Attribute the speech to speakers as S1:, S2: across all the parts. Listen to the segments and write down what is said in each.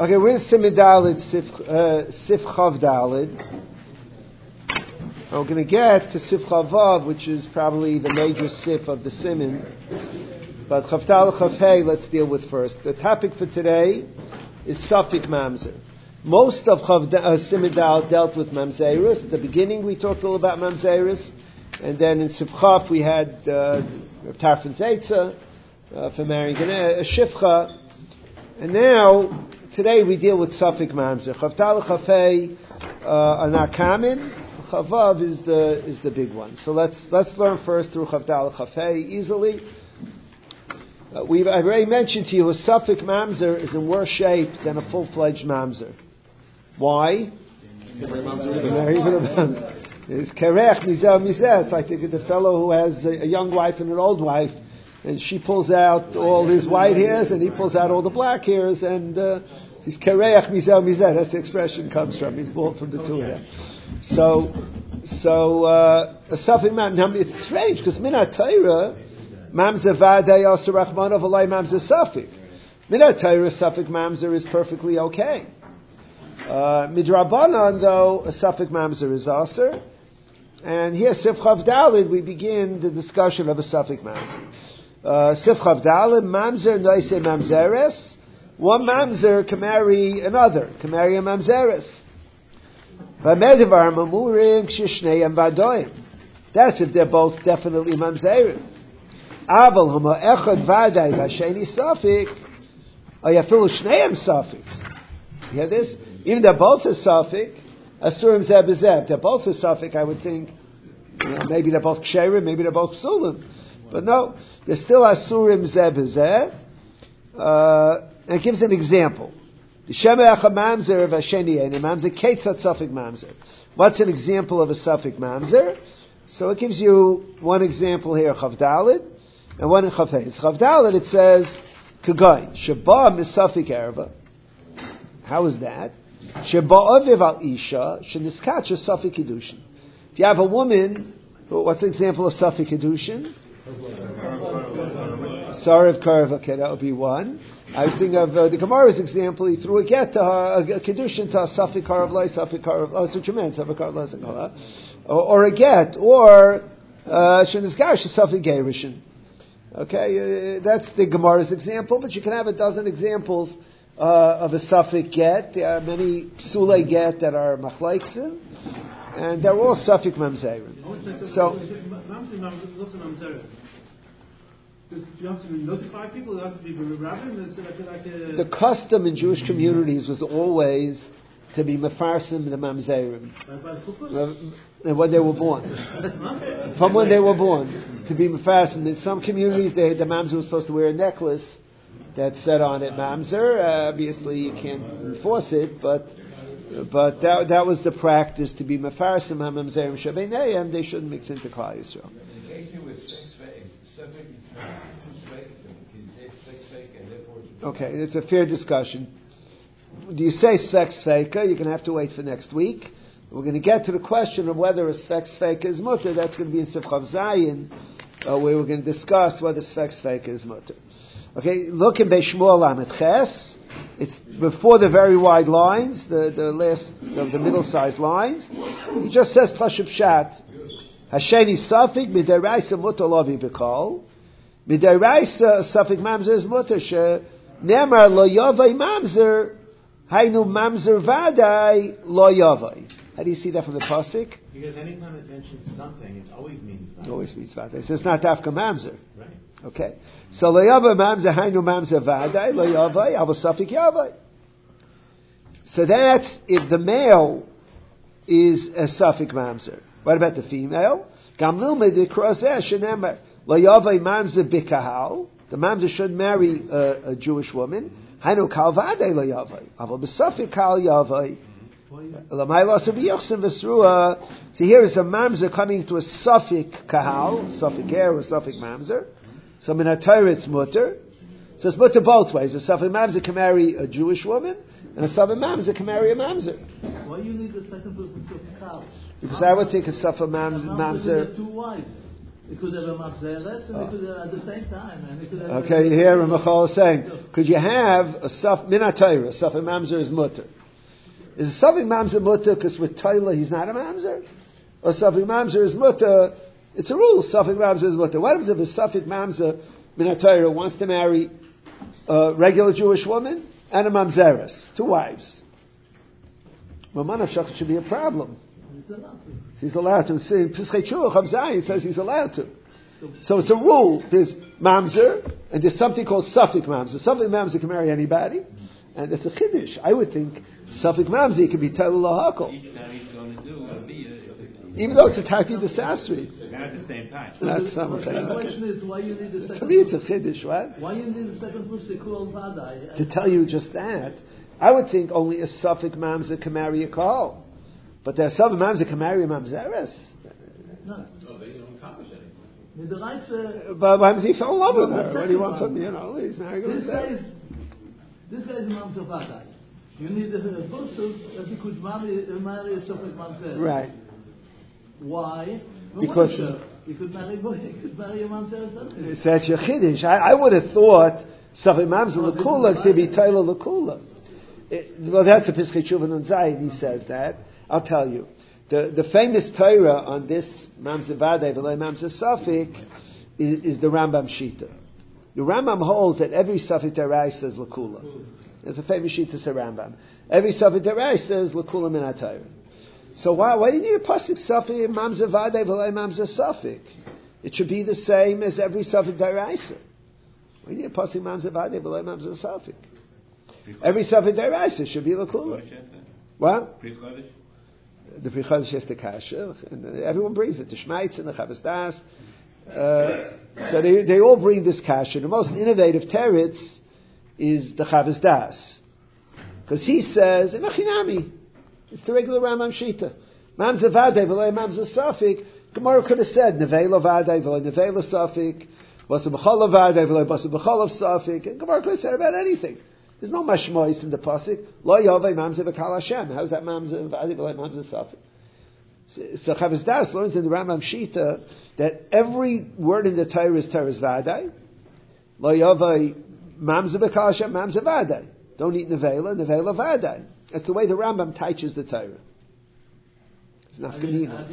S1: Okay, we're in Siman Daled, Sif Chav Daled. We're going to get to Sif Chavav, which is probably the major Sif of the Siman. But Chav Daled, Chav Hey, let's deal with first. The topic for today is Safik Mamzer. Most of Siman Daled dealt with Mamzerus. At the beginning we talked a little about Mamzerus. And then in Sif Chav we had Tarfin Zeitza for marrying a Shifcha. And now, today we deal with Safik Mamzer. Chav Daled, Chav Hey are not common. Chavav is the big one. So let's learn first through Chav Daled, Chav Hey easily. I've already mentioned to you a Safik Mamzer is in worse shape than a full-fledged Mamzer. Why? It's kerech mizeh mizeh. It's like the fellow who has a young wife and an old wife, and she pulls out all his white hairs and he pulls out all the black hairs, and he's kerech mizeh mizeh. That's the expression comes from. He's bald from the two of them. So a Safik Mamzer. It's strange because Minat Torah Mamzer Vadei Asur Rachmana V'lai Mamzer Safik. Minat Torah Safik Mamzer is perfectly okay. Midrabanan, though, a Safik Mamzer is Asur. And here, Sif Chav Daled, we begin the discussion of a Safik Mamzer. Sif Chav Daled, Mamzer Noise Mamzeres. One Mamzer can marry another, can marry a Mamzeres. V'medivar Mamurim Kshishnei Vadoim. That's if they're both definitely Mamzerim. Aval Hama Echad Vadai Vasheni Safik. Ayafilu Shneim Safik. You hear this? Even they're both a Safik, Asurim Zeh B'Zeh. They're both a Safik, I would think. Maybe they're both Ksherim, maybe they're both Psulim. But no, they're still Asurim Zeh B'Zeh. And it gives an example. The Shemeach Mamzer of Hasheni Ein Mamzer Ketzat Safik Mamzer. What's an example of a Safik Mamzer? So it gives you one example here, Chav Daled, and one in Chav Hey. Chav Daled it says, Kagoy, Sheba Misafik Erva. How is that? Sheba Aviv Al Isha, Sheniskacha Safik Kedushin. If you have a woman, what's the example of Safik Kedushin? Sarav Karev, okay, that would be one. I was thinking of the Gemara's example. He threw a get to her, a kedushin to her, Safik Karev Lai, Safik Karev. Oh, that's what you meant, Safik Karev Lai, or a get, or Shenizgar Safik Gerishin. Okay, that's the Gemara's example. But you can have a dozen examples of a Safik get. There are many Psulei get that are Machlaiksin, and they're all Safik Mamzerim. So.
S2: Do you have to notify people? Do you have to be rabbin?
S1: The custom in Jewish communities was always to be mefarsim the mamzerim, and when they were born. From when they were born, to be mefarsim. In some communities, the mamzer was supposed to wear a necklace that said on it mamzer. Obviously, you can't enforce it, but that was the practice to be mefarsim mamzerim shabeinayim. They shouldn't mix into Klal Yisrael. Okay, it's a fair discussion. Do you say Svek Sveika? You're going to have to wait for next week. We're going to get to the question of whether a Svek Sveika is mutter. That's going to be in Sif Chav Zayin, where we're going to discuss whether Svek Sveika is mutter. Okay, look in Beishmuel Lamed Ches. It's before the very wide lines, the last of the middle-sized lines. He just says Pashup Shat. Hasheni Safik Midaraisa Mutter Lavi B'Kol. Midaraisa Safik Mamzer is mutter. Nemar lo yavai mamzer, hainu mamzer vadai lo yavai. How do you see that from the pasuk?
S2: Because anytime it mentions something, it always means vadai.
S1: It always means vadai. So it's not dafka mamzer.
S2: Right.
S1: Okay. So lo yavai mamzer, hainu mamzer vadai lo yavai, ava safik yavai. So that's if the male is a safik mamzer. What about the female? Gamlil medikrazeh shenemar lo yavai mamzer bikahal. The mamzer should marry a Jewish woman. Hainu kal vadei lo yavai. Aval b'safik kal yavai. L'mayla sabiyochsim v'srua. So here is a mamzer coming to a safik kahal, safik er or safik mamzer. So min ha-Torah it's mutter. So it's mutter both ways. A safik mamzer can marry a Jewish woman, and a safik mamzer can marry a mamzer.
S2: Why you need the second person to kahal?
S1: Because I would think a safik mamzer.
S2: Two wives.
S3: It could have a mamzeres, and it could have, at the same time, and it could have.
S1: Okay, here Ramachal is saying, could you have a saf minatayra, a safik mamzer is mutter? Is a safik mamzer mutter because with Taila he's not a mamzer? Or safik mamzer is mutter? It's a rule. Safik mamzer is mutter. What happens if a safik mamzer minatayra wants to marry a regular Jewish woman and a mamzeres, 2 wives? Mamanav Shach should be a problem. He's allowed to. See, Pischei Shulach Hamzayin says he's allowed to. So it's a rule. There's mamzer, and there's something called safik mamzer. Safik mamzer can marry anybody, and it's a chiddush. I would think safik mamzer can be Taila Lahakol. Even though it's a Taki Desasri.
S4: Not at the same time.
S1: That's something.
S3: The question is why you need a second.
S1: To me, it's a chiddush. What?
S3: Why you need a second Pustikul Vadai?
S1: To tell you just that, I would think only a safik mamzer can marry a kahal. But there are some imams that can marry a mamzeres.
S3: No.
S4: Oh, they don't accomplish anything.
S3: The right,
S1: But he fell in love with her. What do you want from me? He's marrying a
S3: this guy
S1: mamzeres.
S3: is Imam Safadai. You need a person that he could marry a Safik Mamzer.
S1: Right.
S3: Why?
S1: Because
S3: he could marry a Mamzer.
S1: it's that's your chiddush. I would have thought safik mamzer lekula should be Taila lekula. Well, that's a Pischei Tshuva Nun Zayin. He says that. I'll tell you. The famous Torah on this Mamzer Vadei V'lei Mamzer Safik is the Rambam Shita. The Rambam holds that every Safik Deraisa is Lakula. There's a famous Shita to Rambam. Every Safik Deraisa is Lakula Min HaTorah. So why do you need a Pasuk Safik Mamzer Vadei V'lei Mamzer Safik? It should be the same as every Safik Deraisa. Why do you need a Pasuk Mamzer Vadei V'lei Mamzer Safik? Every Safik Deraisa should be Lakula. What? The Pri Chodesh is the kasha, and everyone brings it. The Shmaitz and the Chavas Das. So they all bring this kasha. The most innovative teretz is the Chavas Das, because he says in Achinami, it's the regular Rambam Shita. Mamzer Vadei v'lo Mamzer Safik. Gemara could have said Nevela Vadei v'lo Nevela Safik, Basa B'cholav Vadei v'lo Basa B'cholav Safik. And Gemara could have said about anything. There's no mashmois in the pasuk. Lo yovei mamzer v'kal Hashem. How's that mamzer v'adi v'lei mamzer safik? So Chavas Das learns in the Rambam Shita that every word in the Torah is Torah's vadai. Lo yovei mamzer v'kal Hashem mamzer vadai. Don't eat nevela vadai. That's the way the Rambam teaches the Torah. It's nafkamina.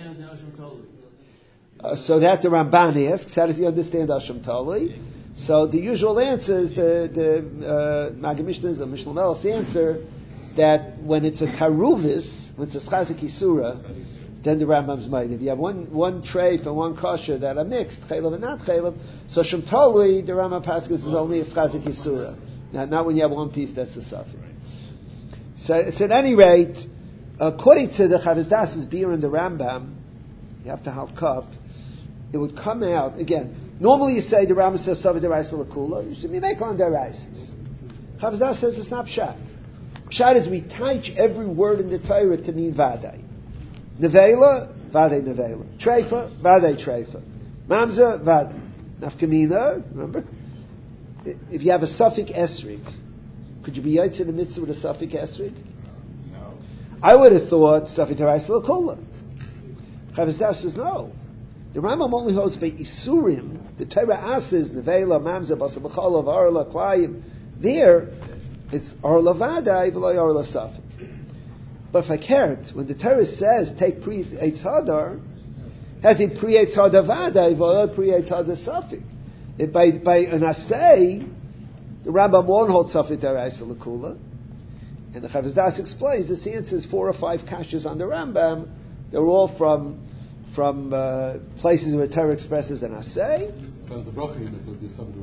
S1: So that the Ramban asks, how does he understand Hashem Tali? So the usual answer is the Maggid Mishnah's or Mishnah Melech's answer that when it's a taruvis, when it's a chazik isura, then the Rambam's made. If you have one treif and one kosher that are mixed, chaylev and not chaylev, so Shem Toli, the Rambam Paskas is only a chazik isura. Now, not when you have one piece that's a suffix. So at any rate, according to the Chavas Das's beer in the Rambam, you have to have cup. It would come out again. Normally you say the Rambam says Savi Deraisa Lakula. You should be make on Deraisas. Chavas Das says it's not Pshat. Pshat is we teach every word in the Torah to mean Vadai. Nevela, Vadai Nevela. Treifa, Vadai Treifa. Mamza, Vadai. Nafkamina, remember? If you have a suffix esrig, could you be yaitz in the mitzvah with a suffix esrig?
S4: No.
S1: I would have thought Savi Deraisa Lakula. Chavas Das says no. The Rambam only holds by Isurim, the Torah asks Nevela, Mamza, Basa B'cholav, Arla, Klayim. There, it's Arla Vadai, V'loi Arla Safik. But if I can't, when the Torah says take Pri Eitz Hadar, has it Pri Eitz Hadar Vadai, V'loi Pri Eitz Hadar Safik. By an assay, the Rambam won't hold Safik Deraisa L'Kula. And the Chavas Das explains this answers 4 or 5 kashas on the Rambam. They're all from places where Torah expresses an assay.
S5: The bracha in it would be something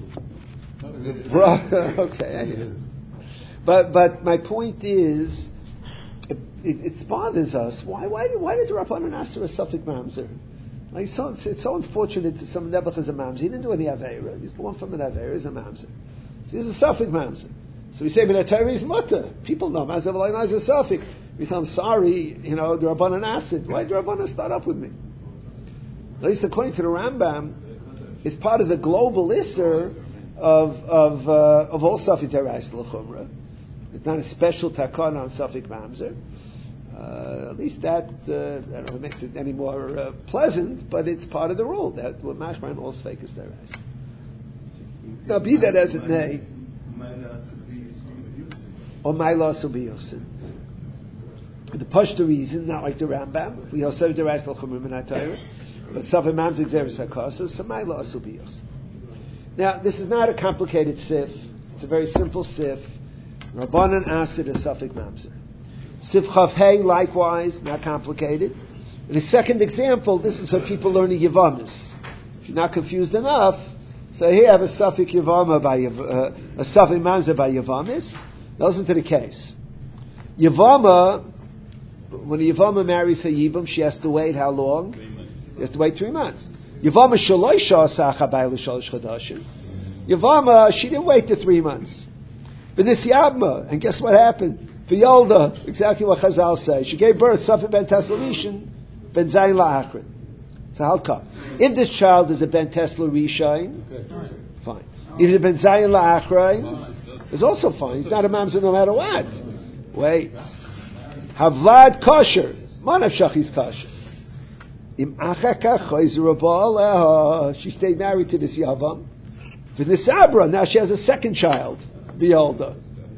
S5: right.
S1: Okay. But my point is, it bothers us. Why did the Rabbanan ask for a suffix mamzer? Like, it's so unfortunate that some Nebuch is a mamzer. He didn't do any avera. He's born from an avera. He's a mamzer. So he's a suffix mamzer. So we say, but Torah is mutter. People know mamzer v'lo is a suffix. We say, I'm sorry, the Rabbanan asked it. Why did the Rabbanan start up with me? At least according to the Rambam, it's part of the global isser of all Safik Deraisa L'Chumra. It's not a special takana on Safik Mamzer. At least that, I don't know if it makes it any more pleasant, but it's part of the rule that what mashman all fake is their eyes. Now, be that as it may, or my loss will be yosin. The pashto reason, not like the Rambam, we also the rest of chumrim and atayr, but Safim Mam's exeris hakasa, so my loss will be yosin. Now, this is not a complicated sif. It's a very simple sif. Rabbanan asid a Safik Mamzer. Sif Chav Hey, likewise, not complicated. In the second example, this is for people learning Yavamis. If you're not confused enough, so here I have a Safik Yavama by a Safik Mamzer by Yavamis. Now listen to the case. Yavama, when a Yavama marries her Yibam, she has to wait how long? 3 months. She has to wait 3 months. Yavama Shaloi Shah Sacha by L'Shalosh Chadashim. Yavama, she didn't wait the 3 months. But this Yabma, and guess what happened? V'yolda, exactly what Chazal say. She gave birth, Safim ben Tesla Rishon, ben Zayin la'achrin. So how come? If this child is a ben Tesla Rishon, fine. If it's a ben Zayin la'achrin, it's also fine. He's not a mamzer no matter what. Wait. Havlad kosher. Manav shachis kosher. Im achaka choyzer aleha. She stayed married to this Yavam. V'nisabra, now she has a second child. V'yolda.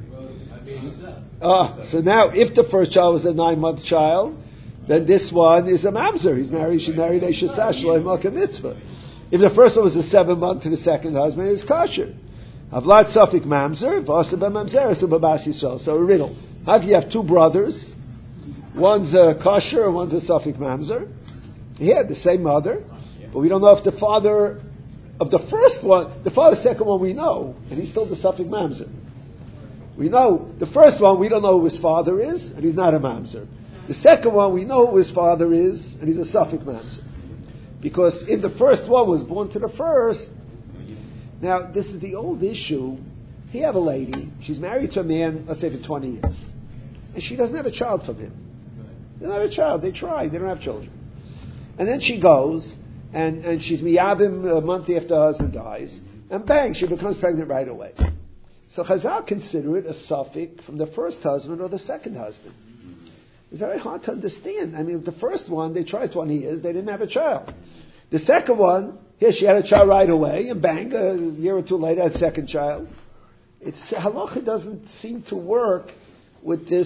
S1: So now, if the first child was a 9-month child, then this one is a mamzer. She married a shesash loy malka mitzvah. If the first one was a 7-month to the second husband, it's kosher. Havlat safik mamzer, v'asa b'mamzer, so b'bas Yisrael. So a riddle. How if you have 2 brothers, one's a kosher and one's a safik mamzer? He had the same mother, but we don't know if the father of the first one, the father of the second one we know, and he's still the safik mamzer. We know the first one, we don't know who his father is, and he's not a mamzer. The second one, we know who his father is, and he's a safik mamzer. Because if the first one was born to the first, now this is the old issue. Here have a lady, she's married to a man, let's say for 20 years, and she doesn't have a child from him. They don't have a child, they tried, they don't have children. And then she goes, and she's miyabim a month after her husband dies, and bang, she becomes pregnant right away. So Chazal consider it a suffix from the first husband or the second husband. It's very hard to understand. I mean, the first one, they tried 20 years, they didn't have a child. The second one, here she had a child right away, and bang, a year or 2 later, had a second child. Halacha doesn't seem to work with this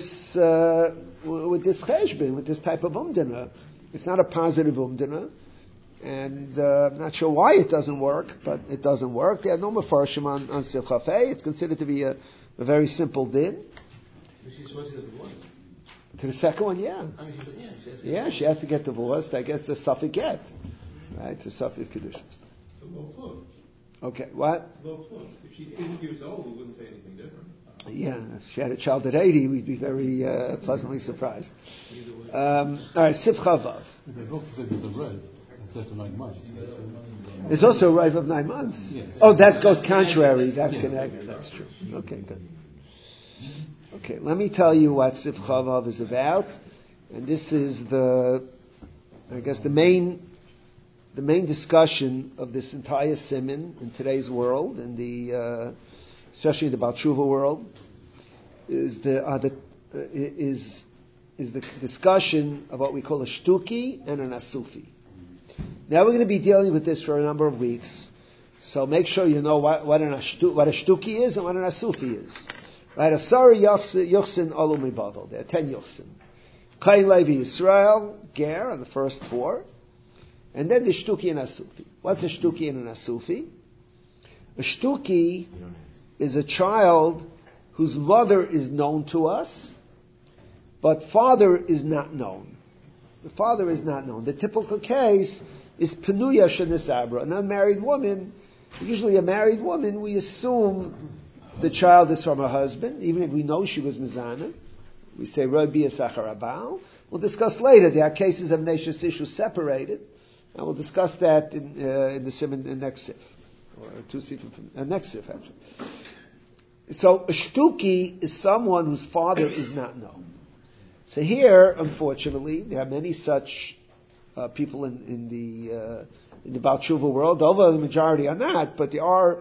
S1: cheshbon, with this type of umdana. It's not a positive umdana. And I'm not sure why it doesn't work, but it doesn't work. There are no mefarshim on Sif Chafei. It's considered to be a very simple din.
S4: She's supposed to get divorced.
S1: To the second one, yeah.
S4: I mean,
S1: She has to get divorced. I guess the suffix get. Right? It's a suffix kedusha.
S4: It's a low plug.
S1: Okay, what?
S4: It's a low plug. If she's 80 years old, we wouldn't say anything different.
S1: Yeah, if she had a child at 80, we'd be very pleasantly surprised. All right, Sif Chavav.
S5: They've also said there's a road. 9 months.
S1: There's also a rive of 9 months.
S5: Yes.
S1: Oh, that goes contrary. That's connected. That's true. Okay, good. Okay, let me tell you what Sif Chavav is about, and this is the main discussion of this entire siman in today's world, and especially the Baal Tshuva world, is the discussion of what we call a shtuki and an asufi. Now we're going to be dealing with this for a number of weeks, so make sure you know what a shtuki is and what an asufi is. Right? Asari yuchsin olu mibavel. There are 10 yuchsin. Kain Levi Yisrael, ger on the first 4, and then the shtuki and asufi. What's a shtuki and an asufi? A shtuki is a child whose mother is known to us, but father is not known. The father is not known. The typical case is penuya shenisabra, an unmarried woman. Usually a married woman, we assume the child is from her husband, even if we know she was mizana. We say Rabbi Yisachar Abal. We'll discuss later. There are cases of Neshes Ishu separated, and we'll discuss that in the Simon next sif, or 2 sif next sif actually. So a shtuki is someone whose father is not known. So here, unfortunately, there are many such people in the Baal Tshuva world. Although the majority are not, but there are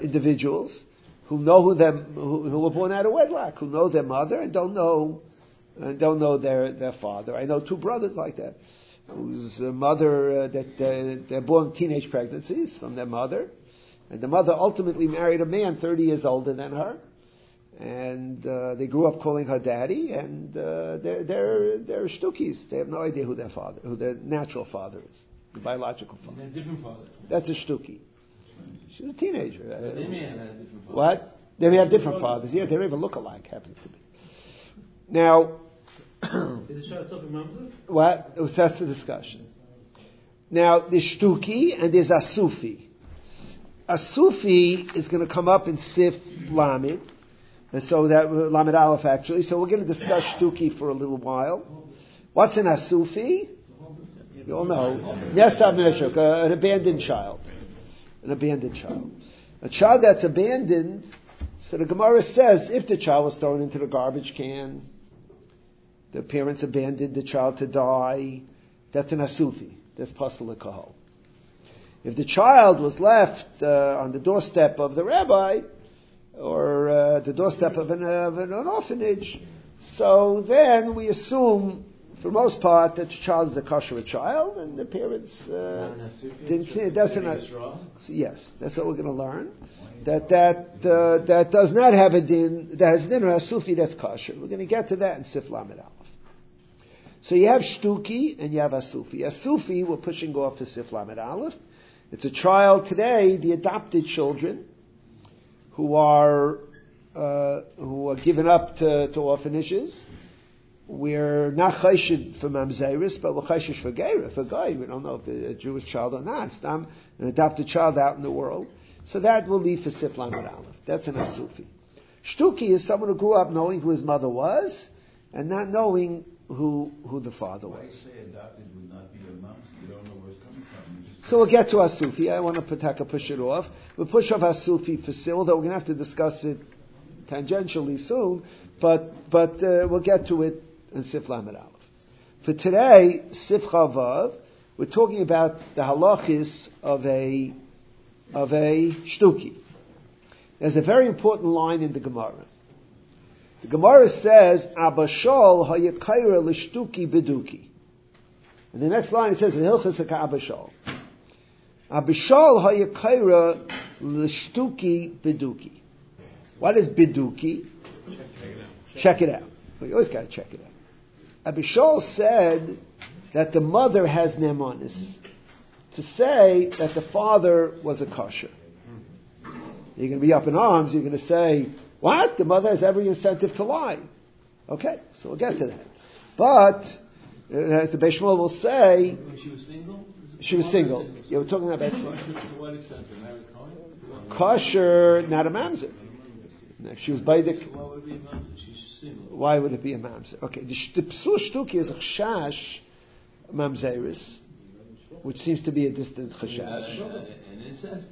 S1: individuals who know who were born out of wedlock, who know their mother and don't know and don't know their father. I know two brothers like that, whose mother, they're born teenage pregnancies from their mother, and the mother ultimately married a man 30 years older than her, and they grew up calling her daddy, and they're shtukis. They have no idea who their natural father is, the biological father.
S3: They're different fathers.
S1: That's a shtuki. She was a teenager.
S3: They may have had a different father.
S1: What? They may have different fathers. Yeah, they don't even look alike, happens to be. Now,
S2: Is the child suffering mamzer?
S1: what? That's the discussion. Now, there's shtuki and there's a sufi. A sufi is going to come up in Sif Lamed, and so that Lamed Aleph actually. So we're going to discuss shtuki for a little while. What's an asufi? You all know. Nesav Meshuk, an abandoned child. An abandoned child. A child that's abandoned, so the Gemara says, if the child was thrown into the garbage can, the parents abandoned the child to die, that's an asufi. That's pasal l'kahal. If the child was left on the doorstep of the rabbi, or the doorstep of an orphanage, so then we assume, for the most part, that the child is a kosher child, and the parents didn't. Yes, that's what we're going to learn. That does not have a din. That has a din or a sufi that's kosher. We're going to get to that in Sif Lamed Aleph. So you have shtuki and you have a sufi. A sufi, we're pushing off to Sif Lamed Aleph. It's a child today. The adopted children who are given up to orphanages. We're not chayshid for mamzeris, but we're chayshid for geira, for guy. We don't know if it's a Jewish child or not. It's an adopted child out in the world. So that will leave for Sif Lamed Aleph. That's an asufi. Shtuki is someone who grew up knowing who his mother was and not knowing who the father was.
S6: Why say adopted would not be a mom? You don't know where it's coming from.
S1: So we'll get to asufi. I want to push it off. We'll push off asufi for Sil, though we're going to have to discuss it tangentially soon. But we'll get to it in Sif Lamed Aleph. For today, Sif Chavav, we're talking about the halachis of a shtuki. There's a very important line in the Gemara. The Gemara says, Abashol hayakaira l'shtuki beduki. And the next line it says, V'hilchas ha'abashol. Abashol hayakaira l'shtuki beduki. What is beduki? Check it out. Well, you always got to check it out. Abishol said that the mother has nemanis to say that the father was a kosher. You're going to be up in arms. You're going to say, what? The mother has every incentive to lie. Okay, so we'll get to that. But, as the Beis Shmuel will say...
S3: She was single?
S1: She was single. Yeah, we're talking about...
S3: To what extent? A married kohen?
S1: Kosher, not a mamzer. If she was by the...
S3: Why would it be a mamzer? She's single.
S1: Why would it be a mamzer? Okay, the psul shtuki is a chashash mamzeris, which seems to be a distant chashash.
S3: And incest?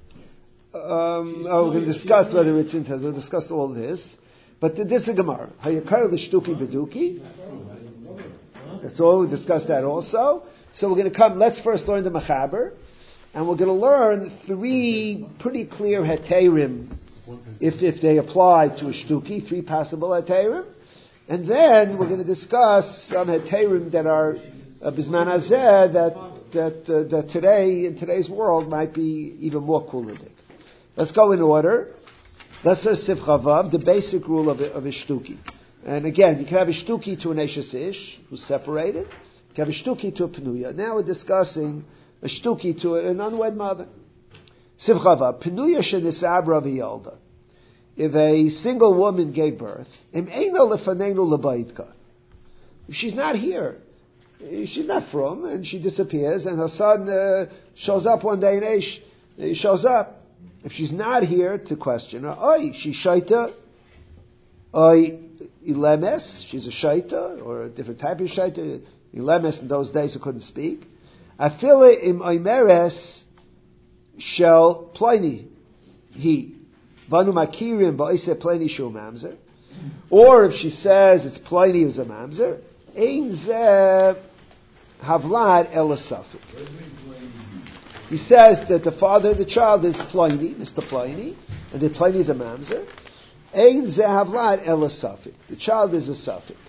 S1: We're going to discuss whether it's incest. We'll discuss all this. But this is a Gemara. Hayakar l'shtuki beduki. That's all. We'll discuss that also. So we're going to come, let's first learn the Mechaber. And we're going to learn three pretty clear heterim, if they apply to a shtuki, three possible heterim. And then we're going to discuss some heterim that are bisman hazeh, that today, in today's world, might be even more kuladik. Let's go in order. Let's say Sif Chavav, the basic rule of a shtuki. And again, you can have a shtuki to an Eshes Ish, who's separated. You can have a shtuki to a Penuya. Now we're discussing a shtuki to an unwed mother. Sif Chavav, Penuya shenisab Ravi Yolda. If a single woman gave birth, Im eino lefanenu lebaytka. If she's not here, she's not from, and she disappears, and her son shows up one day in Eish, he shows up. If she's not here to question her, oi, she's shaita, oi, ilemes, she's a shaita, or a different type of shaita. Ilemes in those days who couldn't speak. Afile im oimeres shel pliny, he. Vanu makirim ba'ise pliny shu mamzer. Or if she says it's Pliny who's a mamzer, ein zeh havlad elasafik. He says that the father of the child is Pliny, Mr. Pliny, and that Pliny is a mamzer. Ein zeh havlad elasafik. The child is a suffik.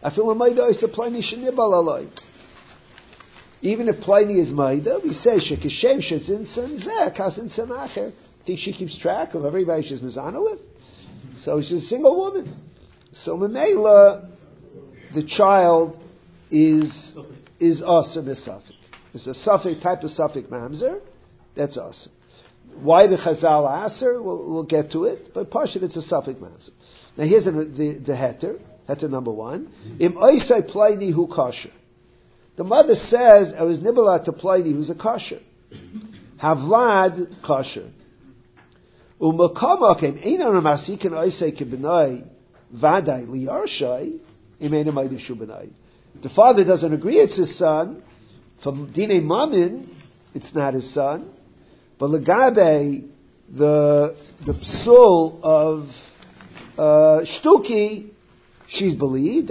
S1: Even if Pliny is Maida, we say Shekishem Shetzin Zeh Kasin Acher. I think she keeps track of everybody she's Mizana with. So she's a single woman. So Mamela, the child is Asa B'Safik. It's a Safik type of Safik Mamzer. That's awesome. Why the Chazal Aser? We'll get to it. But Pashut, it's a Safik Mamzer. Now here's the heter. Heter number 1. Im Oisai Pliny hu kosher. The mother says, I was nibbalat to Pliny, who's a kosher. Havlad kosher. Umakamakim, einan amasikin oisei kibinai, vadai liyarshai, imena maidishu benai. The father doesn't agree it's his son. From Dine Mamin, it's not his son. But Lagabe, the psul of Shtuki, she's believed.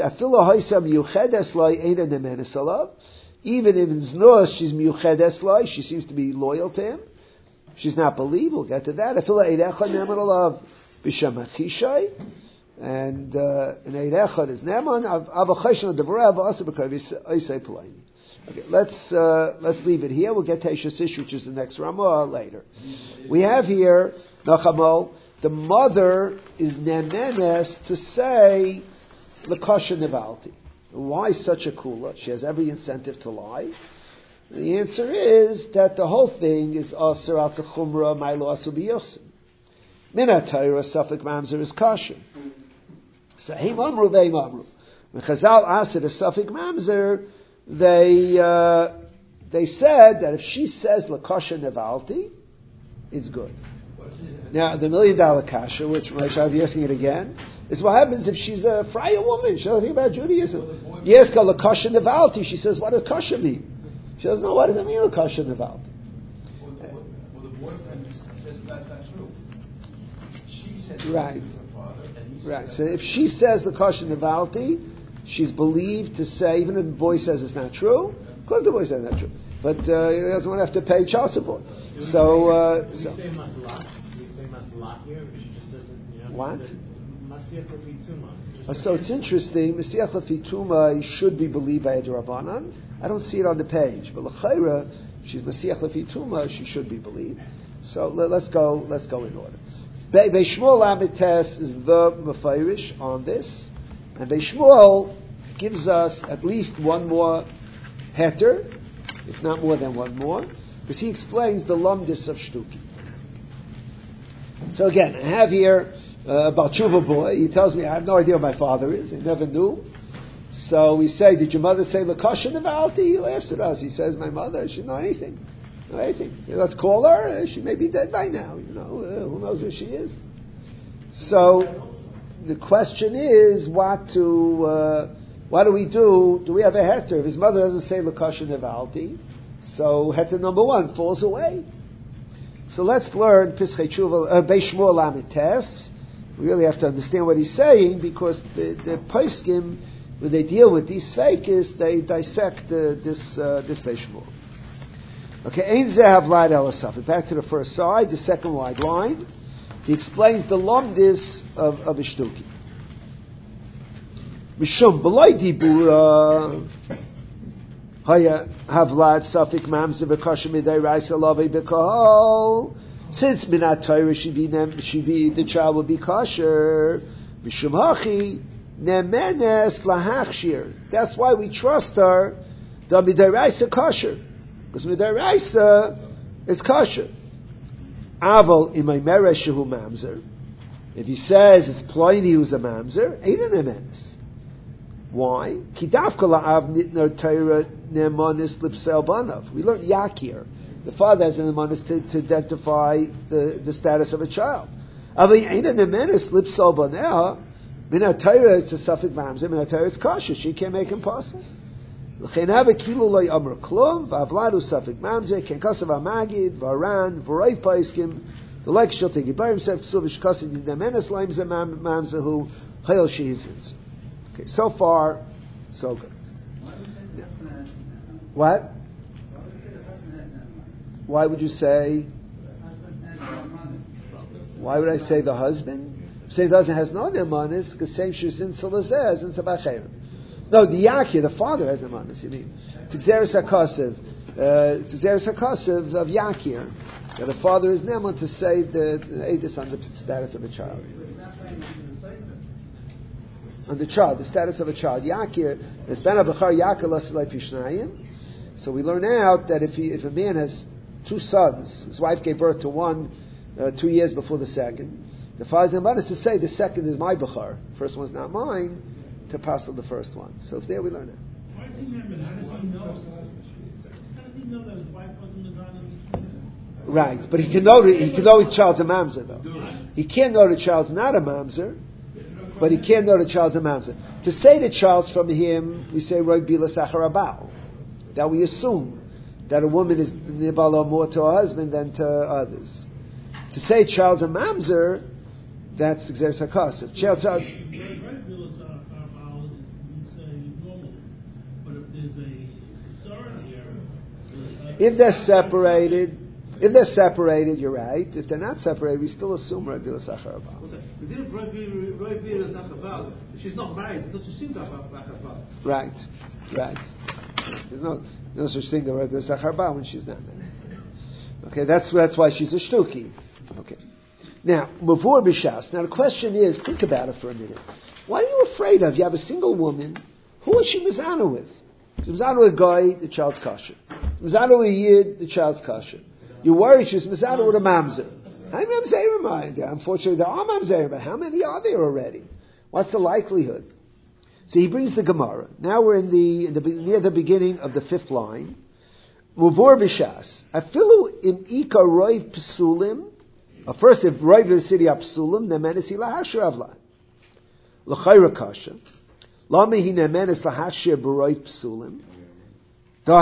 S1: Even if in Znus she's miyuchedes lai, she seems to be loyal to him. She's not believed. We'll get to that. And in Eid Echad is Neman. Okay, let's leave it here. We'll get to Shasish, which is the next Ramah later. We have here Nachamo. The mother is nemenes to say L'kosher Nivalti. Why such a kula? She has every incentive to lie. The answer is that the whole thing is Aser al Chumra Ma'ilo Asu B'Yosim. Mina Torah Safek Mamzer is kosher. So Heim Amru Ve'im Amru. When Chazal asked the Safek Mamzer, they said that if she says L'kosher Nivalti, it's good. Now, the $1 million kasha, which I'll be asking it again, is what happens if she's a friar woman. She doesn't think about Judaism. Yes, called kasha nevalti. She says, what does kasha mean? She doesn't know what does it mean, kasha nevalti.
S6: Well, the boyfriend says that's not true. She says
S1: right.
S6: to her father, and he says
S1: right. So if she says the kasha nevalti, she's believed to say, even if the boy says it's not true, of course the boy says it's not true. But he doesn't want to have to pay child support. So
S7: Do we say maslach? Do we say maslach here? She just doesn't,
S1: what?
S7: Masiach Lefituma.
S1: So it's interesting. Masiach Lefituma should be believed by a Rabbanan. I don't see it on the page, but l'chayra, she's Masiach Lefituma. She should be believed. So let's go in order. Beishmuel Amites is the Mefayrish on this, and Beishmuel gives us at least one more heter, if not more than one more, because he explains the lumdis of Shtuki. So again, I have here about Tshuva boy. He tells me, I have no idea what my father is. He never knew. So we say, did your mother say L'kosher Nevalti? He laughs at us. He says, my mother, she didn't know anything. So let's call her. She may be dead by now. Who knows where she is? So the question is, what do we do? Do we have a heter? If his mother doesn't say L'kosher Nevalti, so heter number 1 falls away. So let's learn Pischei Tshuva, Beis Shmuel Amites. We really have to understand what he's saying, because the Poskim, when they deal with these Sveikis, they dissect this Beis Shmuel. Okay, Ein Zehav Lad Elasafik. Back to the first side, the second wide line. He explains the lumdis of Ishtuki. Mishum B'loi Dibura Haya Havlad Safik Mamzer V'Kosher Midei Raisa Lavei B'Kahal. Since Minat Torah the child will be kosher. Mishum Hachi Nemenes Lahachshir. That's why we trust her. The Midei Raisa kosher, because Midei Raisa is kosher. Aval Imay Meresh Shehu Mamzer. If he says it's Pliny who's a Mamzer, ain't a Nemenes. Why? We learned Yakir. The father has an nemanis to identify the status of a child. It's a suffix mamzer. Minatayra it's kosher. She can't make him possible. The like shall take it by himself. Okay, so far, so good. Yeah. What? Why would you say? Why would I say the husband? Say the husband has no nemanis because same shizin salazeh in sabachayim. No, the Yakir, the father has nemanis. You mean it's Xeris Hakasiv. It's Xeris Hakasiv of Yakir that the father is neman to say the edus on the status of a child. On the child, the status of a child. Yakir is ben abachar Yakir lasilay pishnayim. So we learn out that if a man has two sons, his wife gave birth to one 2 years before the second. The father's nemanis to say the second is my bachar, first one's not mine, to pass on the first one. So if there we learn it.
S2: Why does he remember? How does he know? How does he know that his wife wasn't Mizana?
S1: Right, but he can know the child's a mamzer though. He can't know the child's not a mamzer, but he can't know the child's a mamzer. To say the child's from him, we say Roy Bila Sacharabal. That we assume that a woman is nibala more to her husband than to others. To say child's a mamzer, that's Xeris Hakasiv. Child's if they're separated, you're right. If they're not separated, we still assume Rabbi L'Sachar Abal.
S3: She's not married, so she seems to have a
S1: Right. There's no such thing as Rabbi L'Sachar Abal when she's not married. Okay, that's why she's a shtuki. Okay. Now, Mavur B'Shas. Now the question is, think about it for a minute. What are you afraid of? You have a single woman. Who is she mizana with? She's mizana with a guy, the child's kosher. Mizana with a yid, the child's kosher. You're worried she's mizana with a mamzer. How many mamzerim are there? Unfortunately, there are mamzerim, but how many are there already? What's the likelihood? So he brings the Gemara. Now we're near the beginning of the 5th line. Muvor b'shas. Afilu im ika roiv psulim. First, if roiv the city are psulim, nemenis ilahashir avlan. L'chayra kasha. Lama hi nemenis lahashir b'roiv psulim. We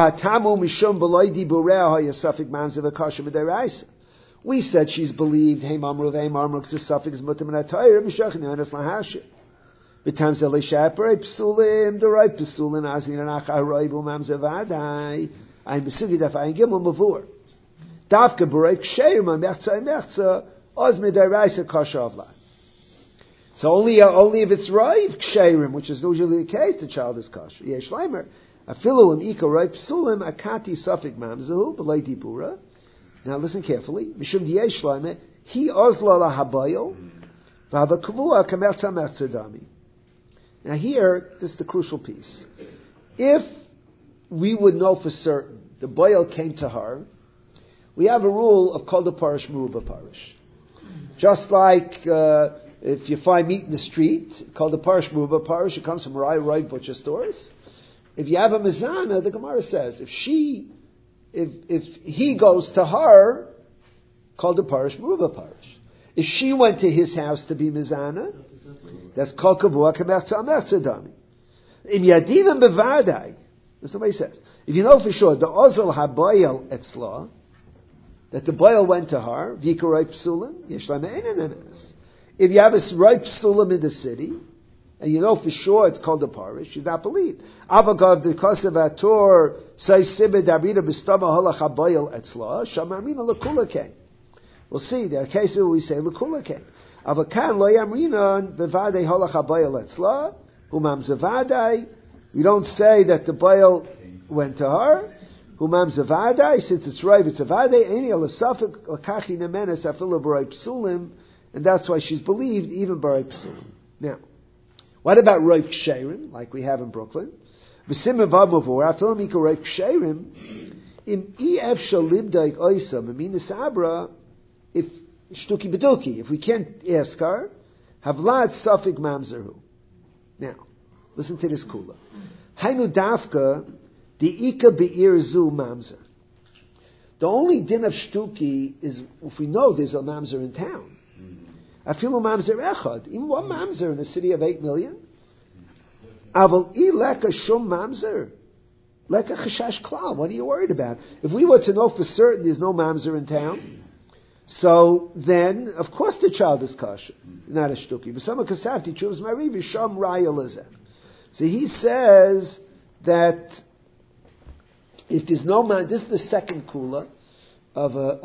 S1: said she's believed. Hey mamru v'hei mamru k'zeh suffix mutam v'natayir b'shach ne'anas lahashir. B'tam zeh l'shap roi psulim d'roi psulim azin anach roi b'umam zevadai. I'm besugi daf ayin gimel mavur. Davka b'roi k'sheir ma mechza oz midaraisa kasha avla. So only if it's roi k'sheirim, which is usually the case, the child is kasha. Yesh leimer. Afilu im ika roi psulim akati suffix mamzehu b'lei dibura. Now listen carefully. Mishum diyesh leimer he ozla la habayo v'hava kavua kamerta mertzadami. Now here, this is the crucial piece. If we would know for certain the boil came to her, we have a rule of kol the parish meruba parish. Just like if you find meat in the street, kol the parish meruba parish, it comes from Rai butcher stores. If you have a mizana, the Gemara says, if he goes to her, kol the parish meruba parish. If she went to his house to be mizana, that's kol kavua kamertza amertzadami. Im yadinam bevadai. That's the way he says. If you know for sure the ozal habayel etzla, that the boil went to her, v'yika roi psulim, yeshlam einin emes. If you have a roi psulim in the city, and you know for sure it's called a parish, she's not believed. Avagav the kosev ator say sibed darida b'stama halach habayel etzla, shamarmina lekula kein. We'll see. There are cases where we say lekula kein. Avakan lo yamrina bevadei halach habayel etzla, humam zevadei. We don't say that the boil went to her. Humam zevadei, since it's right, it's zavadei. Any alasafik lakachi nemenes afilu b'roi psulim, and that's why she's believed even b'roi psulim. Now, what about roi ksherim, like we have in Brooklyn? V'sim evavavor afilu mika roi ksherim im ef shalibdaik oisam amina sabra if shtuki beduki, if we can't ask her, havlad safik mamzeru. Now, listen to this kula. Hainu dafka the ika be'ir zu mamzer. The only din of shtuki is if we know there's a mamzer in town. Afilu mamzer echad, even one mamzer in a city of 8 million. Aval I leka shum mamzer, leka chashash klal. What are you worried about? If we were to know for certain there's no mamzer in town, so then, of course, the child is kosher, not a shtuki. But some kasafti chuvs mari v'sham raya lezeh. So he says that if there's no man, this is the second kula of a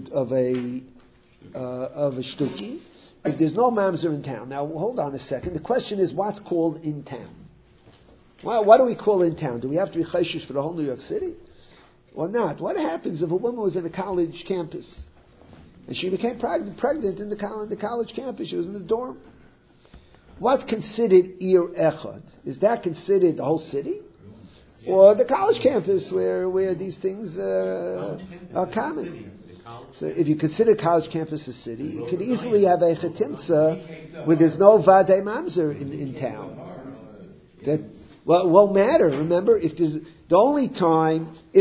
S1: shtuki. If there's no mamzer in town, now hold on a second. The question is, what's called in town? Well, what do we call in town? Do we have to be chayshish for the whole New York City? Or not? What happens if a woman was in a college campus and she became pregnant in the college campus? She was in the dorm. What's considered Ir Echad? Is that considered the whole city? Or the college campus where these things are common? So if you consider college campus a city, you could easily have a chetimtza where there's no vadei mamzer in town. That it won't matter. Remember, if there's the only time the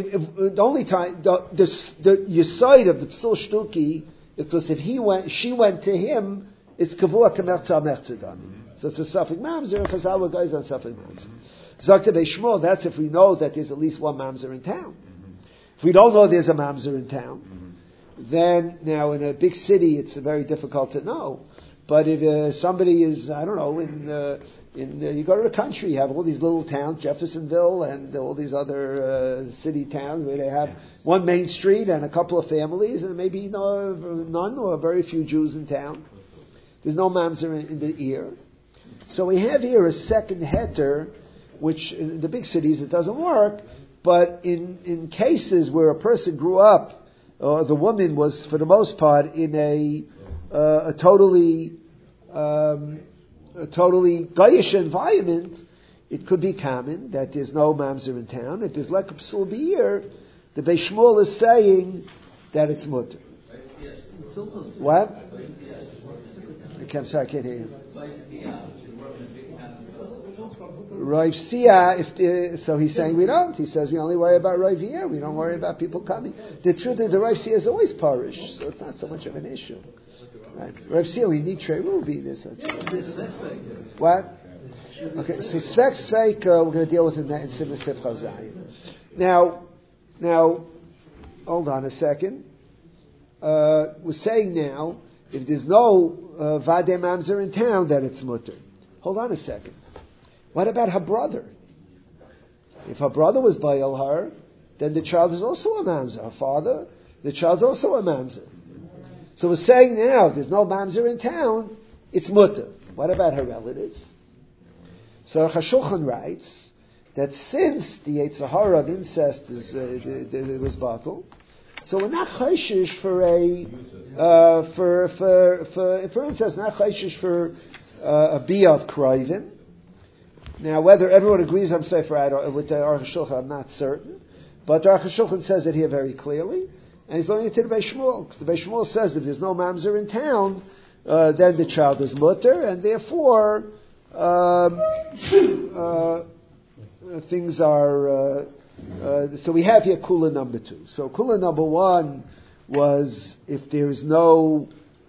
S1: yesod of the psul shtuki, because if she went to him, it's kavua kamertza mechzadan. So it's a suffix mamzer. Chazal goes on suffix mamzer. Zakta Beishmol. That's if we know that there's at least one mamzer in town. If we don't know there's a mamzer in town, then now in a big city it's very difficult to know. But if somebody is, I don't know, you go to the country, you have all these little towns, Jeffersonville and all these other city towns where they have one main street and a couple of families and maybe none or very few Jews in town. There's no mamzer in the ear. So we have here a second heter, which in the big cities it doesn't work, but in cases where a person grew up, or the woman was for the most part in a totally Goyish environment, it could be common that there's no mamzer in town. If there's like a psul be'ir, the Beis Shmuel is saying that it's mutter. What? I'm sorry, I can't hear you. Rav Sia, so he's saying we don't. He says we only worry about Rav Yer. We don't worry about people coming. The truth is the Rav Sia is always parish, so it's not so much of an issue. Right. Rav Sia, we need Trey Ruby. What? Okay, so Svek, we're going to deal with it in Simon Sifcha Zayin. Now, hold on a second. We're saying now, if there's no Vadei Mamzer in town, that it's mutter. Hold on a second. What about her brother? If her brother was bayal her, then the child is also a mamzer. Her father, the child's also a mamzer. So we're saying now, if there's no mamzer in town, it's mutter. What about her relatives? So Chashulchan writes that since the Yetzer Hara of incest was bottled, so we're not chayshish for incest, not chayshish for a bia of kroivin. Now, whether everyone agrees on Sefer with the Aruch HaShulchan, I'm not certain. But the Aruch HaShulchan says it here very clearly. And he's going into the Beis Shmuel. Because the Beis Shmuel says if there's no mamzer in town, then the child is mutter. And therefore, things are... so we have here kula number 2. So kula number 1 was if there is no...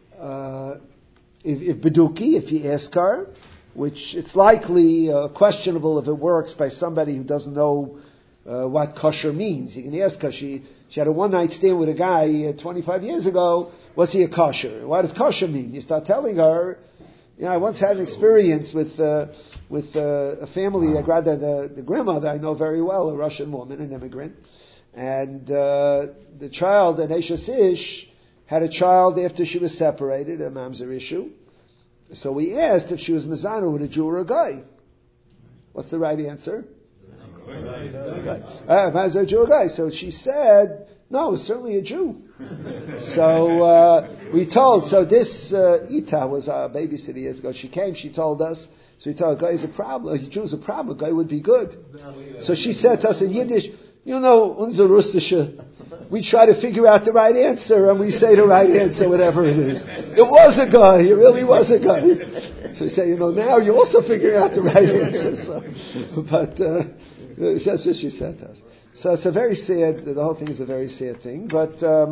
S1: if beduki, if you ask her, which it's likely questionable if it works by somebody who doesn't know what kosher means. You can ask her, she had a one-night stand with a guy 25 years ago, was he a kosher? What does kosher mean? You start telling her, I once had an experience with a family, the grandmother I know very well, a Russian woman, an immigrant, and the child, an Eshes Ish, had a child after she was separated, a mamzer issue. So we asked if she was mezana with a Jew or a guy. What's the right answer? Mazar a Jew or a guy. So she said, no, it's certainly a Jew. So we told. So this Ita was our babysitter years ago. She came. She told us. So we told her, a guy is a problem. A Jew is a problem. A guy would be good. So she said to us in Yiddish, unser Russische. We try to figure out the right answer, and we say the right answer, whatever it is. It was a guy. It really was a guy. So we say, now you're also figuring out the right answer. So, but that's what she said to us. So it's a very sad. The whole thing is a very sad thing. But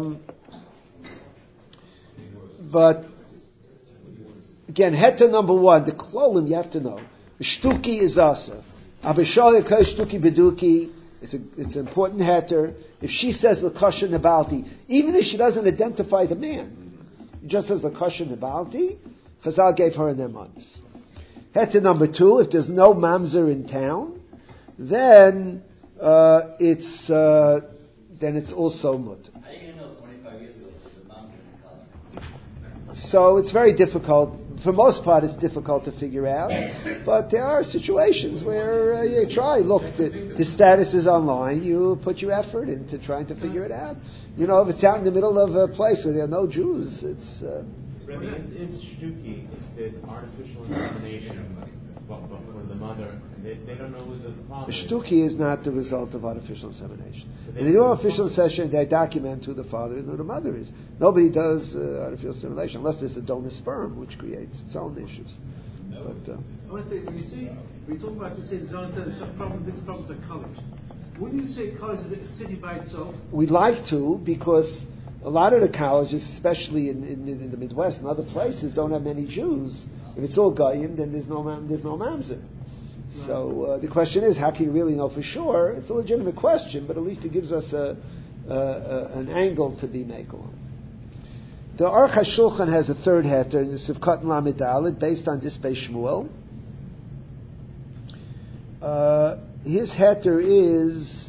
S1: again, heta number 1, the klolim you have to know. Shtuki is asa. Abishal yekay shtuki beduki. It's an important heter. If she says l'kasha nebalti, even if she doesn't identify the man, just says l'kasha nebalti, Chazal gave her in their months. Heter number 2, if there's no mamzer in town, then it's also mutter.
S3: How are you going to know 25 years ago the mamzer in the college?
S1: So it's very difficult For most part, it's difficult to figure out, but there are situations where you try. Look, the status is online. You put your effort into trying to figure it out. You know, if it's out in the middle of a place where there are no Jews, it's...
S7: Rabbi, it's shtuki if there's artificial insemination, but for the mother, they don't know who the father is.
S1: Shtuki is not the result of artificial insemination. When they do artificial insemination, they document who the father is and who the mother is. Nobody does artificial insemination unless there's a donor sperm, which creates its own issues. But
S2: I want to say, when you talk about the city, John said these problems are college. Wouldn't you say college is a city by itself?
S1: we'd like to, because a lot of the colleges, especially in the Midwest and other places, don't have many Jews. If it's all Goyim, then there's no mamzer. Right. So the question is, how can you really know for sure? It's a legitimate question, but at least it gives us an angle to be make on. The Aruch HaShulchan has a third heter in the Sivkot Lamed Dalet based on this Beis Shmuel. His heter is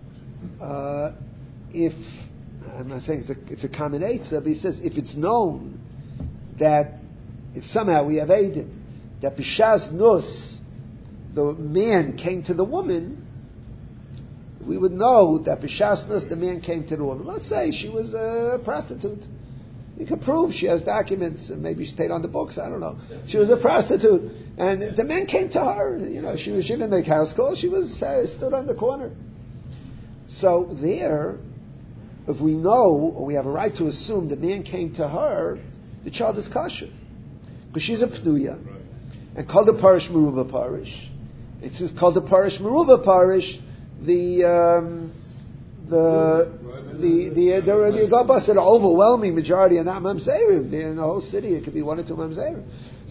S1: if I'm not saying it's a common eitzah, but he says if it's known that if somehow we have Eidim that b'shas nus the man came to the woman, we would know that b'shas nus the man came to the woman. Let's say she was a prostitute. You can prove she has documents, and maybe she paid on the books. I don't know. She was a prostitute, and the man came to her. You know, she didn't make house calls. She was stood on the corner. So there, if we know or we have a right to assume the man came to her, the child is kosher because she's a pnuya, and called the parish meruba parish. It says called the parish meruba parish. The Gabas said an overwhelming majority are not mamzerim. In the whole city, it could be 1 or 2 mamzerim.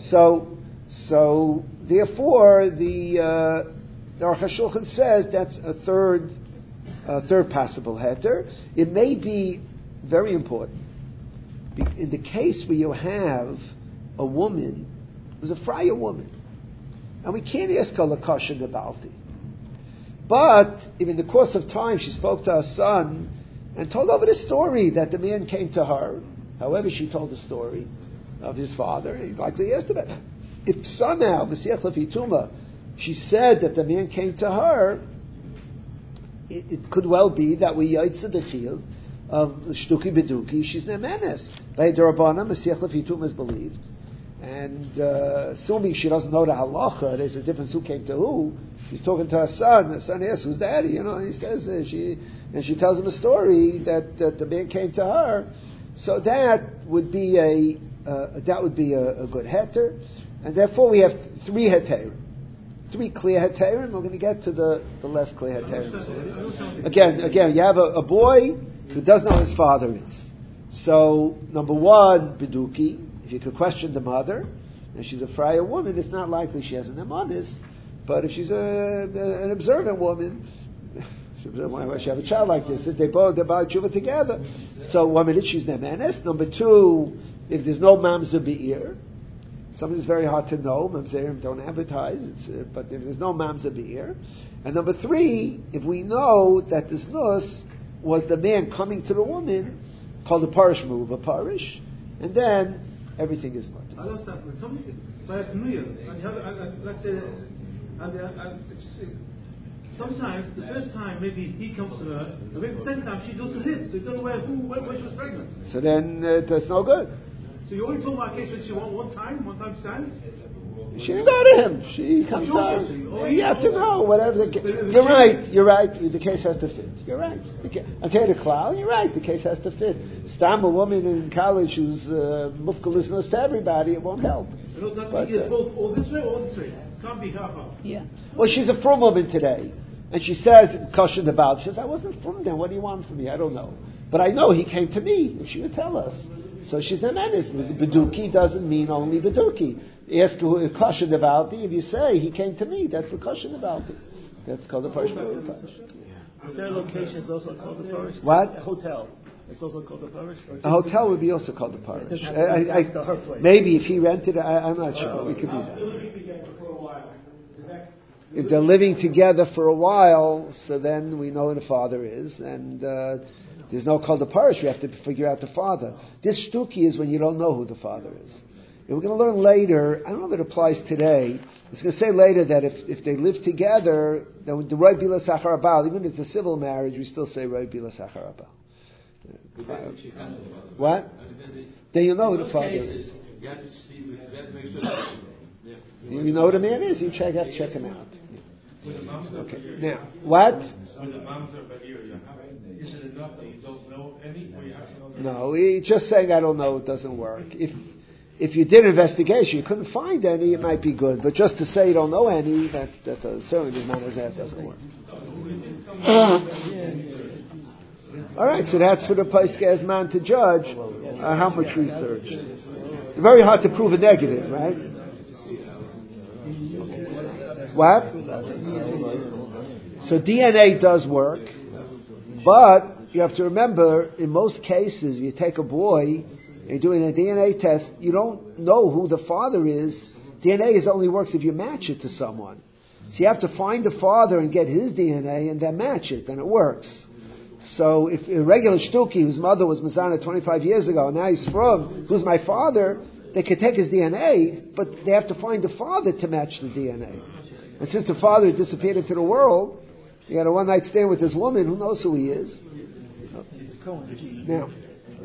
S1: So therefore, the Aruch HaShulchan says that's a third possible heter. It may be very important in the case where you have a woman who's a friar woman, and we can't ask her lakasha debalti. But if in the course of time she spoke to her son and told over the story that the man came to her, however she told the story of his father, he likely asked about it. If somehow, Mesiach Lefituma, she said that the man came to her, it could well be that we yaitza the chiyuv of shtuki beduki, she's nemenes. By Darabana, Mesiach Lefituma is believed. And assuming she doesn't know the halacha, there's a difference who came to who. She's talking to her son. The son asks, "Who's daddy?" You know, and he says, she tells him a story that the man came to her. So that would be a good heter, and therefore we have 3 heterim, 3 clear heterim. We're going to get to the less clear heterim. Again, you have a boy who doesn't know who his father is. So number 1, beduki. If you could question the mother, and she's a friar woman, it's not likely she has an emunis. But if she's an observant woman, why should she have a child like this? If they're about tshuva together. So 1 minute she's nemenes. Number 2, if there's no mamzer be'ir, something that's very hard to know. Mamzerim don't advertise, but if there's no mamzer be'ir. And number 3, if we know that this nus was the man coming to the woman, called the parish meruba parish, and then everything is much.
S2: I don't stop. When somebody by a pnuya, let's say, sometimes the first time maybe he comes to her, and maybe the second time she goes to him, so you don't know when she was pregnant.
S1: So then that's no good.
S2: So you only told my case when she won one time stands?
S1: She didn't go to him. She comes to her. You have to know whatever. You're right. The case has to fit. You're right. Okay, the clown. You're right. The case has to fit. Stam a woman in college who's mufka listeners to everybody. It won't help.
S2: But, both or this way or this way. It can't be half.
S1: Yeah. Well, she's a frum woman today, and she says, "Caution about." She says, "I wasn't from them. What do you want from me? I don't know, but I know he came to me. If she would tell us." So she's nemenis. Beduki doesn't mean only beduki. Ask who caution about it. If you say he came to me, that's the caution about it. That's called the parish.
S2: Their location is also called the parish.
S1: What?
S2: A hotel. It's also called the parish.
S1: A hotel would be also called the parish.
S2: Her place.
S1: Maybe if he rented, I'm not sure. It could be that. If they're living together for a while, so then we know who the father is, and there's no called the parish. We have to figure out the father. This shtuki is when you don't know who the father is. And we're going to learn later, I don't know if it applies today, it's going to say later that if they live together, then the Roi Bila Sachar Abal, even if it's a civil marriage, we still say Roi Bila Sachar Abal. What? Then you know who the father is. You know who the man is, you have to check him out. Okay. Now, what?
S2: When the moms are Badir, is it enough that you don't know any? Or you actually
S1: No, just saying I don't know, it doesn't work. If you did an investigation, you couldn't find any, it might be good. But just to say you don't know any, that certainly that doesn't work. All right, so that's for the Paiskai Azman to judge how much research. Very hard to prove a negative, right? What? So DNA does work, but you have to remember, in most cases, if you take a boy and you're doing a DNA test, you don't know who the father is. DNA only works if you match it to someone. So you have to find the father and get his DNA and then match it, then it works. So if a regular shtuki whose mother was Mazana 25 years ago, and now he's from, who's my father, they could take his DNA, but they have to find the father to match the DNA. And since the father disappeared into the world, he had a one-night stand with this woman, who knows who he is. Now,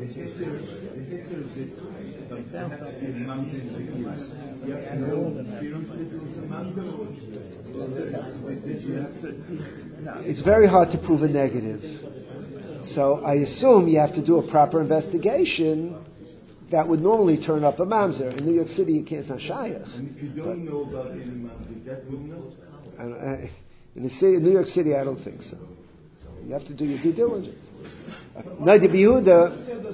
S1: it's very hard to prove a negative. So I assume you have to do a proper investigation that would normally turn up a mamzer. In New York City, you can't, it's not shayach.
S8: And if you don't know about any mamzer, that will know.
S1: In New York City, I don't think so. You have to do your due diligence. Now, the Yehuda.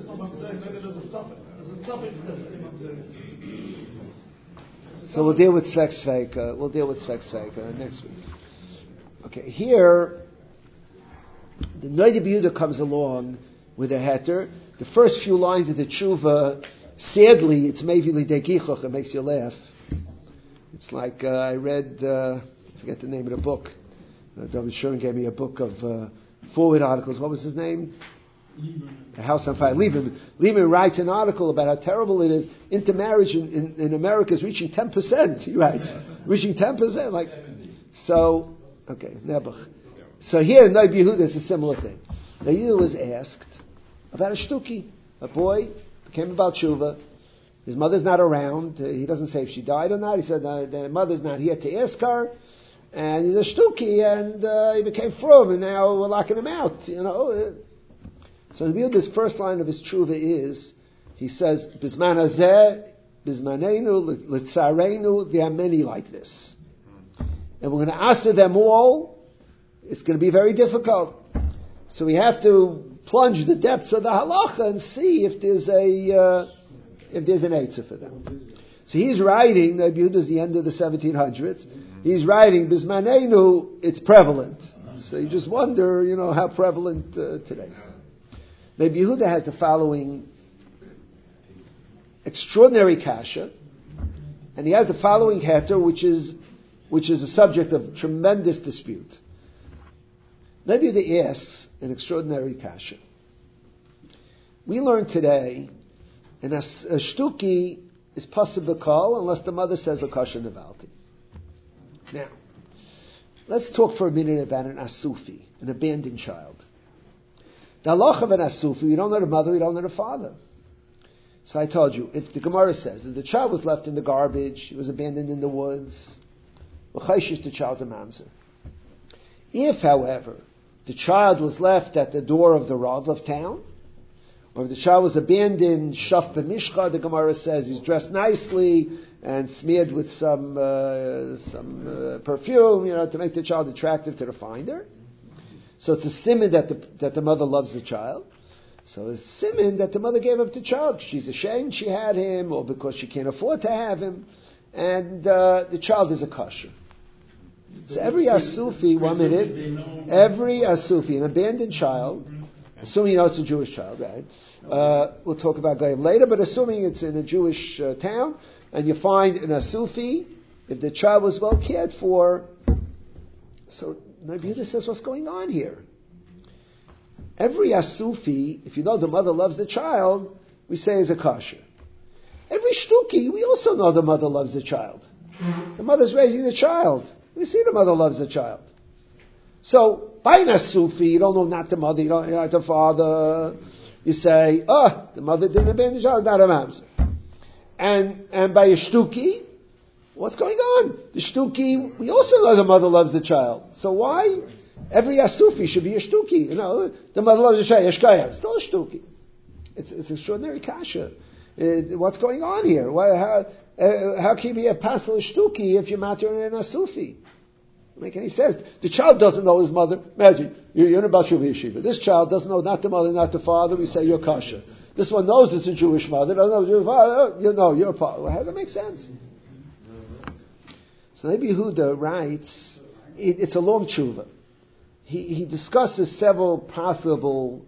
S1: So we'll deal with Svek Sveika. We'll deal with Svek Sveika next week. Okay, here, the Noida Yehuda comes along with a heter. The first few lines of the tshuva, sadly, it's maybe lidegichoch. It makes you laugh. It's like I read. I forget the name of the book. David Shuren gave me a book of forward articles. What was his name? The House on Fire. Lieberman writes an article about how terrible it is. Intermarriage in America is reaching 10%. He writes, reaching 10%. Like, so, okay, Nebuch. So here in Noib Yehuda, there's a similar thing. Now, Yehuda was asked about a shtuki. A boy became about tshuva. His mother's not around. He doesn't say if she died or not. He said the mother's not here to ask her. And he's a shtuki, and he became frum, and now we're locking him out. You know. So the first line of his tshuva is, he says, "Bisman hazeh, bismanenu, litzarenu." There are many like this, and we're going to answer them all. It's going to be very difficult. So we have to plunge the depths of the halacha and see if there's an eitzah for them. So he's writing. Rabbi Yehuda is the end of the 1700s. He's writing bismanenu. It's prevalent. So you just wonder, how prevalent today is. Rabbi Yehuda has the following extraordinary kasha, and he has the following heter, which is a subject of tremendous dispute. Rabbi Yehuda asks an extraordinary kasha. We learned today, a shtuki is possible call unless the mother says l'kasha nevalti. Now, let's talk for a minute about an asufi, an abandoned child. The halacha of an asufi, we don't know the mother, we don't know the father. So I told you, if the Gemara says, if the child was left in the garbage, he was abandoned in the woods, the child's a mamzer. If, however, the child was left at the door of the Rav of town, or if the child was abandoned, shaf b'mishcha, the Gemara says he's dressed nicely and smeared with some perfume, to make the child attractive to the finder. So it's a siman that the mother loves the child. So it's siman that the mother gave up the child because she's ashamed she had him, or because she can't afford to have him, and the child is a kosher. So every asufi, every asufi, an abandoned child, assuming it's a Jewish child, right? We'll talk about Goyim later, but assuming it's in a Jewish town, and you find an asufi, if the child was well cared for, so Rabbi Yehuda says, what's going on here? Every asufi, if you know the mother loves the child, we say is a kosher. Every shtuki, we also know the mother loves the child. The mother's raising the child. We see the mother loves the child. So, by Nasufi, you don't know not the mother, you don't know not the father. You say, the mother didn't abandon the child, not a mamzer. And by a shtuki, what's going on? The shtuki, we also know the mother loves the child. So why? Every Asufi should be a shtuki. You know, the mother loves the child, Yeshkaya, still a shtuki. It's extraordinary kasha. What's going on here? How can you be a pasal shtuki if you're matter in a Asufi? Doesn't make any sense. The child doesn't know his mother. Imagine, you're in a Baal Shuvah yeshiva. This child doesn't know not the mother, not the father. We say you're kasha. This one knows it's a Jewish mother. Doesn't know it's a Jewish father. You know, you're a part. Well, how does that make sense? So Rabbi Yehuda writes, it's a long tshuva. He discusses several possible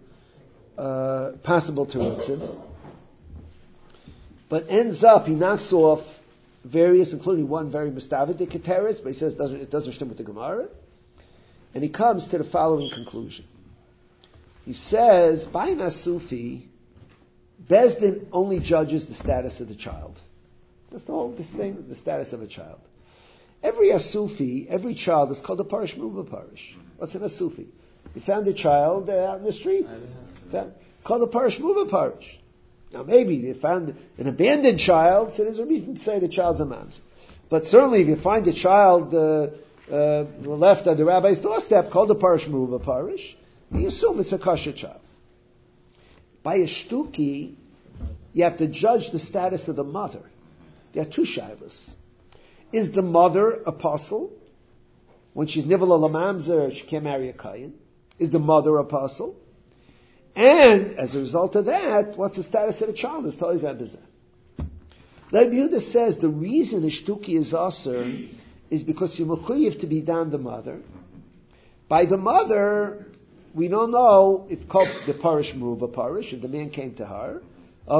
S1: terutzim, but ends up, he knocks off various, including one very mustavidik keteretz, but he says it doesn't stem with the Gemara, and he comes to the following conclusion. He says, by Nasufi, Bezdin only judges the status of the child. That's the whole thing, the status of a child. Every Asufi, every child is called a parish muva parish. What's an Asufi? You found a child out in the street, called a parish muva parish. Now maybe they found an abandoned child, so there's a reason to say the child's a mamzer. But certainly if you find a child left at the rabbi's doorstep called a parish muva parish, you assume it's a kosher child. By a shtuki, you have to judge the status of the mother. There are two shaylas. Is the mother apostle? When she's nivala lamamzer, she can't marry a kayin. Is the mother apostle? And as a result of that, what's the status of the child? It's Tali Zabizah. Rabbi Yehuda says the reason a shtuki is aser is because you're mechuyev to be down the mother. By the mother, we don't know if the parish muva parish, if the man came to her, or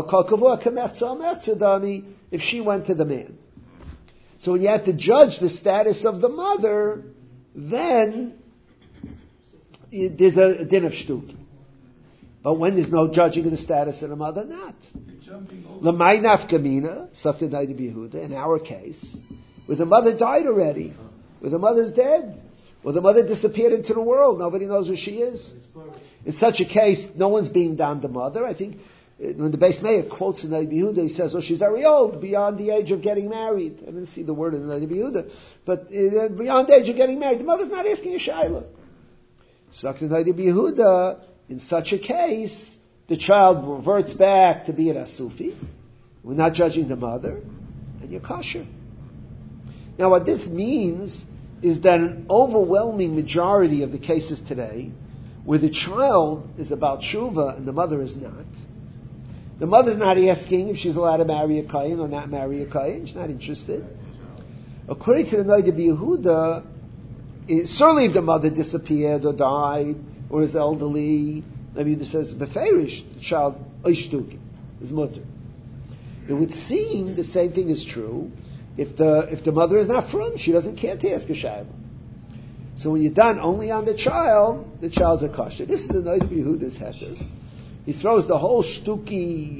S1: if she went to the man. So when you have to judge the status of the mother, then there's a din of shtuki. But when there's no judging of the status of the mother, not. L'may nafkamina, something like Rabbi Yehuda, in our case, where the mother died already, where the mother's dead, or the mother disappeared into the world, nobody knows where she is. In such a case, no one's being down the mother. I think when the Beis Meir quotes in Rabbi Yehuda, he says, she's very old, beyond the age of getting married. I didn't see the word in Rabbi Yehuda, but beyond the age of getting married, the mother's not asking a shayla. Sucks in Rabbi Yehuda, in such a case, the child reverts back to being a Sufi. We're not judging the mother, and you're kosher. Now what this means is that an overwhelming majority of the cases today, where the child is about tshuva and the mother is not, the mother's not asking if she's allowed to marry a kayin or not marry a kayin. She's not interested. According to the Noda B'Yehuda, certainly if the mother disappeared or died or is elderly, Rabbi Yehuda says beferish, the child oishtuki is mutter. It would seem the same thing is true if the mother is not from, she doesn't care to ask a shayla. So when you're done only on the child's a kosher. This is the Noda B'Yehuda's heter. He throws the whole shtuki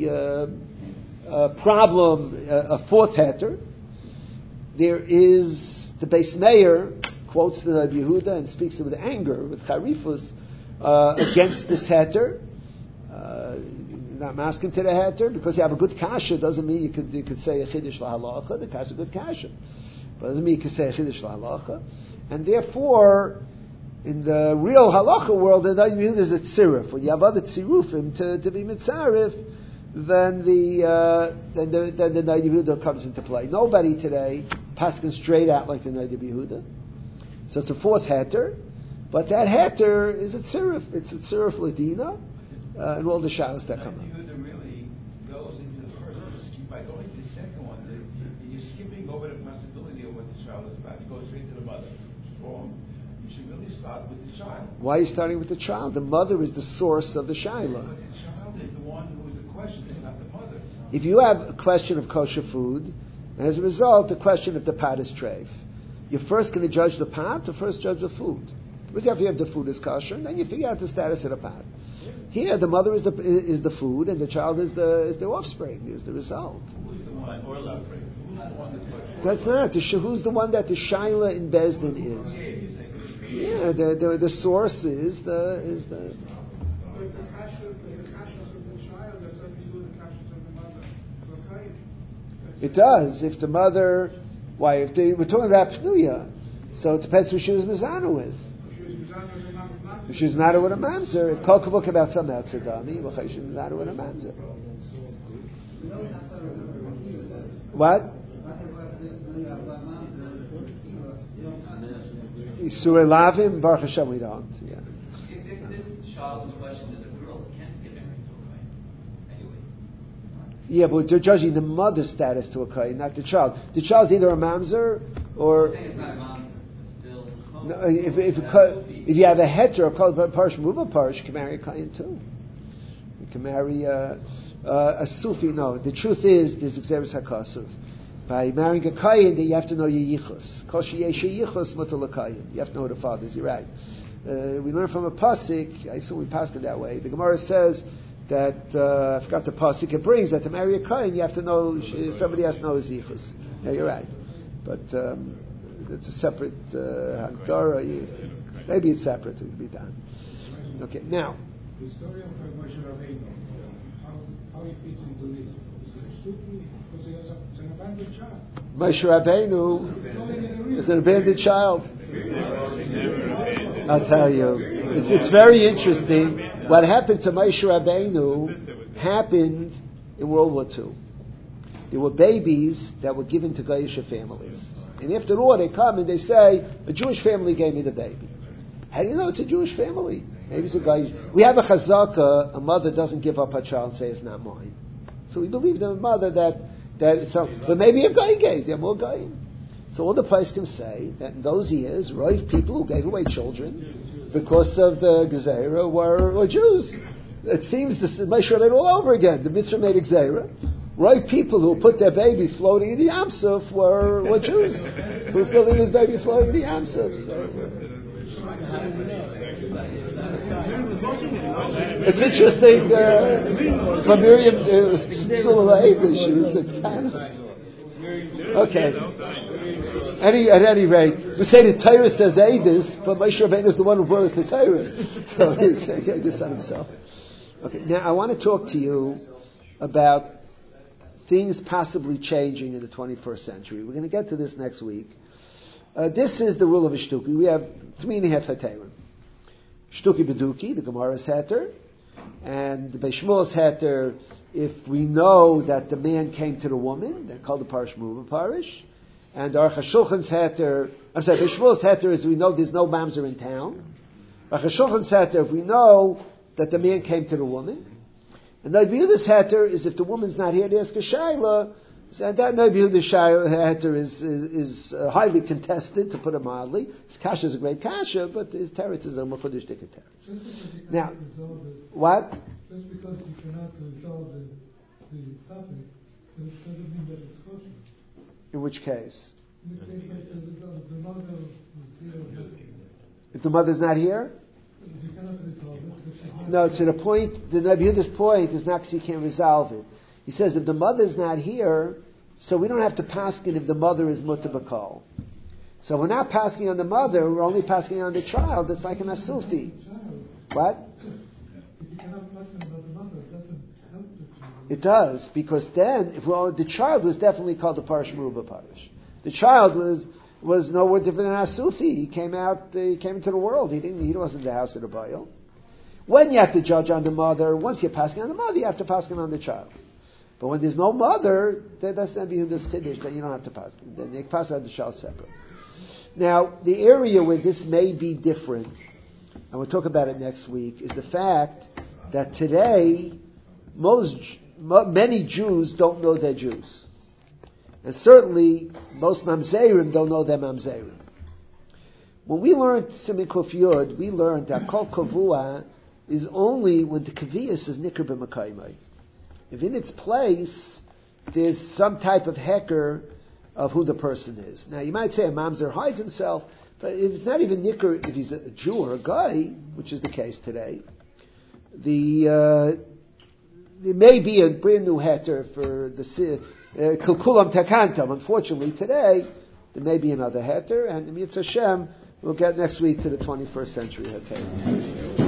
S1: problem a fourth heter. There is the Beis Meir quotes the Rabbi Yehuda and speaks with anger, with charifus, against this heter. Not masking to the heter because you have a good kasha doesn't mean you could say a chiddush lahalacha. The kasha is a good kasha, but doesn't mean you could say a chiddush lahalacha. And therefore, in the real halacha world, there's a tziruf. When you have other tzirufim to be mitzarif, then the Noda B'Yehuda comes into play. Nobody today paskin straight out like the Noda B'Yehuda. So it's a fourth heter, but that heter is a tziruf. It's a tziruf ladina, and all the shalos that come up.
S6: Yehuda really goes into the first. By going to the second one, you're skipping over the possibility of what the child is about. You go straight to the mother. It's wrong. You should really start with the child.
S1: Why are you starting with the child? The mother is the source of the shayla.
S6: But the child is the one who is the question. It's not the mother.
S1: If you have a question of kosher food, and as a result, the question of the pot is treif, you're first going to judge the pot, or first judge the food? First, after you have the food is kosher, and then you figure out the status of the pot. Here, the mother is the food, and the child is the offspring, is the result.
S6: Who is the
S1: That's not. Who's the one that the Shaila in Bezdin is? Yeah, the source is the. It does. If the mother, we're talking about Pnuya, so it depends who she was Mizana with. If she was Mizana with a Mamzer, if Kol Kavuk about some else Adami, well, she was Mizana with a Mamzer. What? Surah Lavim, Baruch Hashem, we don't. Yeah.
S9: If this child in question is a girl, it can't get married to a Kohen. Anyway.
S1: Yeah, but they're judging the mother's status to a Kohen, not the child. The child's either a Mamzer or.
S9: It's not a mamzer. Still.
S1: No, if you have a heter, called Parish Muva Parish, you can marry a Kohen too. You can marry a Sufi. No, the truth is, there's Xeris HaKasuv. By marrying a Kohen, you have to know your yichus. Kol sheyesh yichus mutal l'Kohen. You have to know who the father is. You're right. We learn from a pasuk. I assume we passed it that way. The Gemara says that I forgot the pasuk. It brings that to marry a Kohen, you have to know somebody has to know his yichus. Yeah, you're right. But it's a separate Hagdara. Maybe it's separate. It can be done. Okay, now.
S2: The story of Moshe Rabbeinu, how he fits into this? Is it Shtuki? Because it's an abandoned child.
S1: Moshe Rabbeinu is an abandoned child. I'll tell you. It's very interesting. What happened to Moshe Rabbeinu happened in World War II. There were babies that were given to Goyish families. And after all, they come and they say, a Jewish family gave me the baby. How do you know it's a Jewish family? Maybe it's a guy. We have a chazaka, a mother doesn't give up her child and say it's not mine. So we believe the mother that but maybe a guy gave, there are more guy. So all the place can say that in those years, right, people who gave away children because of the Gezerah were Jews. It seems this Moshe Rabbeinu all over again. The mitzvah made Gezerah. Right, people who put their babies floating in the Yam Suf were Jews. Who's going to leave his baby floating in the Yam Suf? It's interesting. For Miriam, she was kind of okay. At any rate, we say the Torah says Eidus, but Moshe Rabbeinu is the one who brought us the Torah, so he's saying Eidus on himself. Okay, now I want to talk to you about things possibly changing in the 21st century. We're going to get to this next week. This is the rule of a shtuki. We have 3.5 heterim. Shtuki beduki, the Gemara's heter, and the Beishmul's heter, if we know that the man came to the woman, they're called the parish muva parish, and our Chashulchan's heter, Beishmul's heter is we know there's no mamzer in town. Our Chashulchan's heter, if we know that the man came to the woman, and the Yehuda's heter is if the woman's not here to ask a shayla, so that Yehuda's heter is highly contested, to put it mildly. His kasha is a great kasha, but his teretz is a mechudish dikah teretz. Now, what?
S2: Just because you cannot resolve the topic, it doesn't mean that it's kosher.
S1: In which case?
S2: In the case that the mother is here.
S1: If the mother's not here?
S2: You cannot resolve it.
S1: No, to the point, the Yehuda's point is not because you can't resolve it. He says if the mother's not here, so we don't have to paskin if the mother is mutter b'kol. So we're not pasking on the mother, we're only pasking on the child. It's like an asufi. What?
S2: If you cannot paskin about the mother, it doesn't help the child.
S1: It does, because then the child was definitely called the parish muruba parish. The child was nowhere different than asufi. He came into the world. He wasn't in the house of the Baal. When you have to judge on the mother, once you're passing on the mother, you have to pass on the child. But when there's no mother, that's not being this chiddush, then you don't have to pass. Then you pass on the child separate. Now, the area where this may be different, and we'll talk about it next week, is the fact that today, many Jews don't know they're Jews. And certainly, most mamzerim don't know they're mamzerim. When we learned Siman Kuf Yud, we learned that Kol Kavua is only when the Kaviyas is Nikr b'Makaymai. If in its place, there's some type of hecker of who the person is. Now, you might say a mamzer hides himself, but if it's not even Nikr, if he's a Jew or a guy, which is the case today, the there may be a brand new heter for the Kulkulam Takantam. Unfortunately, today there may be another heter, and Mitzvah Hashem we'll get next week to the 21st century heter.